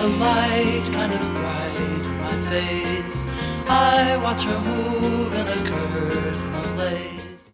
the light kind of bright in my face. I watch her move in a curtain of lace.